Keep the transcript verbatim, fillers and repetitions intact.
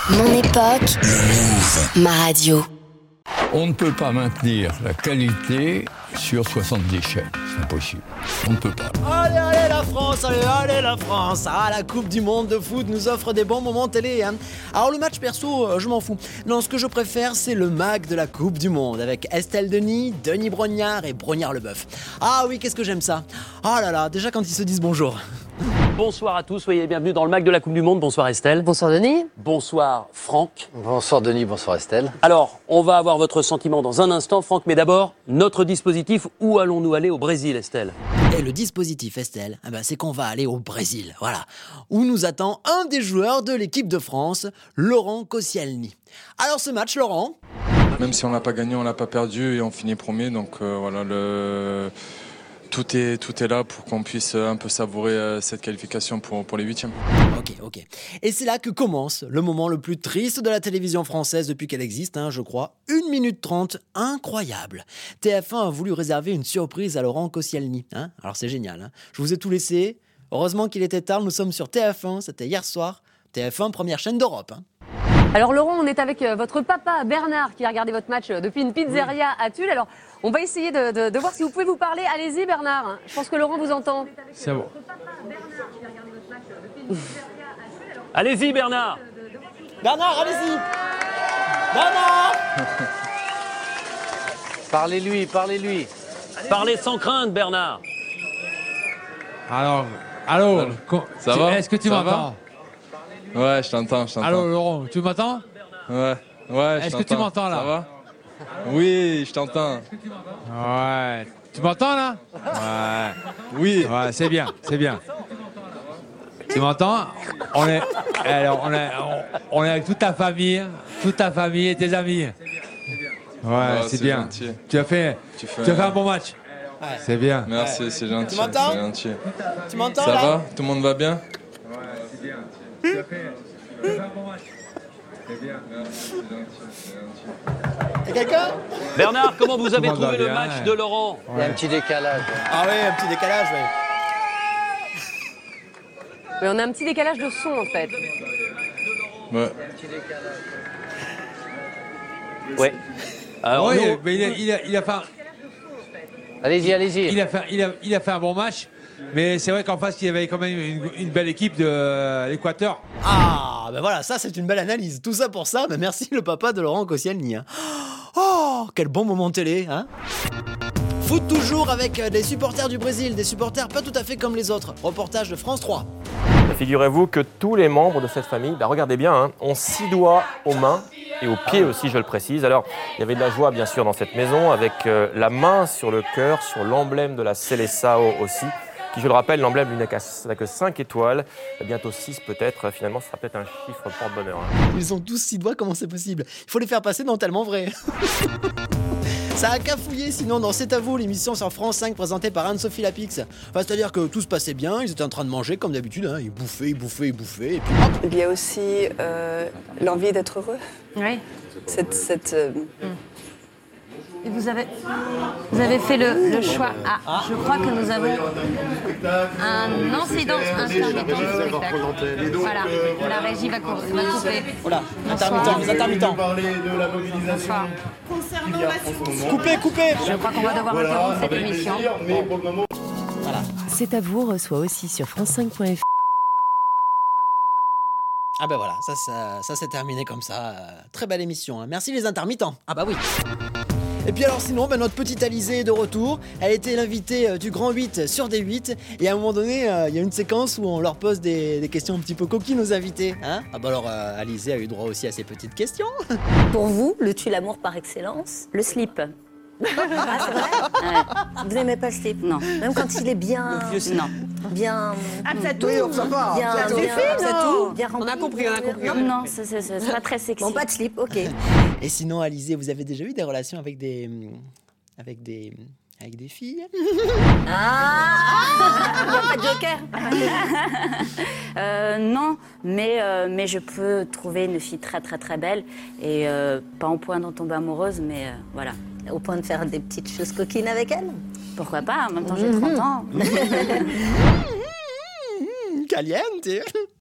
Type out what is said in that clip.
Mon époque, ma radio. On ne peut pas maintenir la qualité sur soixante-dix chaînes. C'est impossible. On ne peut pas. Allez, allez la France, allez, allez la France. Ah, la Coupe du Monde de foot nous offre des bons moments télé. Hein. Alors le match perso, euh, je m'en fous. Non, ce que je préfère, c'est le mag de la Coupe du Monde avec Estelle Denis, Denis Brognard et Brognard Leboeuf. Ah oui, qu'est-ce que j'aime ça. Oh là là, déjà quand ils se disent bonjour. Bonsoir à tous, soyez les bienvenus dans le mag de la Coupe du Monde. Bonsoir Estelle. Bonsoir Denis. Bonsoir Franck. Bonsoir Denis, bonsoir Estelle. Alors, on va avoir votre sentiment dans un instant, Franck, mais d'abord, notre dispositif. Où allons-nous aller au Brésil, Estelle ? Et le dispositif, Estelle, eh ben, c'est qu'on va aller au Brésil, voilà, où nous attend un des joueurs de l'équipe de France, Laurent Koscielny. Alors ce match, Laurent ? Même si on l'a pas gagné, on l'a pas perdu et on finit premier, donc euh, voilà, le... Tout est, tout est là pour qu'on puisse un peu savourer euh, cette qualification pour, pour les huitièmes. Ok, ok. Et c'est là que commence le moment le plus triste de la télévision française depuis qu'elle existe, hein, je crois. une minute trente, incroyable. T F un a voulu réserver une surprise à Laurent Koscielny. Hein. Alors c'est génial. Hein. Je vous ai tout laissé. Heureusement qu'il était tard, nous sommes sur T F un, c'était hier soir. T F un, première chaîne d'Europe. Hein. Alors Laurent, on est avec votre papa Bernard qui a regardé votre match depuis une pizzeria à Tulle. Alors on va essayer de, de, de voir si vous pouvez vous parler. Allez-y Bernard, je pense que Laurent vous entend. C'est bon. Allez-y Bernard. Bernard, allez-y. Bernard. Parlez-lui, parlez-lui. Parlez sans crainte Bernard. Alors, allô, Allô. co- Ça tu- va Est-ce que tu Ça m'entends? Ouais, je t'entends, je t'entends. Allô Laurent, tu m'entends? Ouais, ouais, je Est-ce que t'entends. tu m'entends, là? Ça va? Oui, je t'entends. Ouais. Tu m'entends là? Ouais. Oui. Ouais, c'est bien, c'est bien. Tu m'entends? On est, alors, on est, on, on est avec toute ta famille, toute ta famille et tes amis. Ouais, Ouais, c'est c'est bien. gentil. Tu as fait, Tu fais, tu as fait un bon match. Ouais. C'est bien. Merci, c'est gentil. Tu m'entends C'est gentil. Tu m'entends Ça là va? Tout le monde va bien? Ouais, c'est bien. Tu as fait, tu as fait un bon match. C'est bien. Merci, c'est gentil, c'est gentil. Y'a quelqu'un ? Bernard, comment vous avez Tout le monde trouvé va le bien, match ouais. de Laurent ? Il y a un petit décalage. Ah ouais, un petit décalage, ouais. Mais on a un petit décalage de son en fait. Ouais. Ouais. Alors, Oui, nous- mais il a, il a, il a fait, un- Allez-y, allez-y. il a fait, il a, il a fait un bon match. Mais c'est vrai qu'en face, il y avait quand même une, une belle équipe de euh, l'Équateur. Ah, ben voilà, ça c'est une belle analyse. Tout ça pour ça, ben merci le papa de Laurent Koscielny. Hein. Oh, quel bon moment télé, hein. Foot toujours avec des supporters du Brésil, des supporters pas tout à fait comme les autres. Reportage de France trois. Figurez-vous que tous les membres de cette famille, bah regardez bien, hein, ont six doigts aux mains et aux pieds aussi, je le précise. Alors, il y avait de la joie, bien sûr, dans cette maison, avec euh, la main sur le cœur, sur l'emblème de la Seleção aussi, qui, je le rappelle, l'emblème lui n'a qu'à- n'a que cinq étoiles, bientôt six peut-être. Finalement, ce sera peut-être un chiffre porte-bonheur. Hein. Ils ont tous six doigts, comment c'est possible? Il faut les faire passer dans Tellement Vrai. Ça a cafouillé sinon dans C'est à vous, l'émission sur France cinq présentée par Anne-Sophie Lapix. Enfin, c'est-à-dire que tout se passait bien, ils étaient en train de manger comme d'habitude, hein. Ils bouffaient, ils bouffaient, ils bouffaient, et puis hop. Il y a aussi euh, l'envie d'être heureux. Oui. Cette, cette, euh, Et vous avez, vous avez fait le, le choix. Ah, je crois que nous avons un incident intermittent du spectacle. Voilà, la régie va, cou- va couper. Voilà, intermittent, les intermittents. Bonsoir. Coupez, coupez. Je crois qu'on va devoir interrompre cette émission. C'est à vous reçoit aussi sur france cinq point f r. Ah ben voilà, ça, ça, ça s'est terminé comme ça. Euh, très belle émission, hein. Merci les intermittents. Ah bah oui. Et puis alors sinon, ben, notre petite Alizée est de retour. Elle était l'invitée euh, du Grand huit sur D huit. Et à un moment donné, il euh, y a une séquence où on leur pose des, des questions un petit peu coquines aux invités. Hein. Ah bah alors, euh, Alizée a eu droit aussi à ses petites questions. Pour vous, le tue l'amour par excellence, le slip. Ah, c'est vrai ouais. Vous n'aimez pas le slip? Non. Même quand il est bien... Non. Bien... Ah, c'est tout. Bien, Ça bien, suffit, c'est non tout. Bien rempli. On a compris, on a compris. Non, non, c'est, c'est, c'est, c'est pas très sexy. Bon, pas de slip, ok. Et sinon, Alizée, vous avez déjà eu des relations avec des... Avec des... Avec des filles? Ah, il n'y a pas de joker. euh, non, mais, euh, mais je peux trouver une fille très très très belle et euh, pas au point d'en tomber amoureuse, mais euh, voilà. Au point de faire des petites choses coquines avec elle. Pourquoi pas, en même temps j'ai trente ans. Caliente.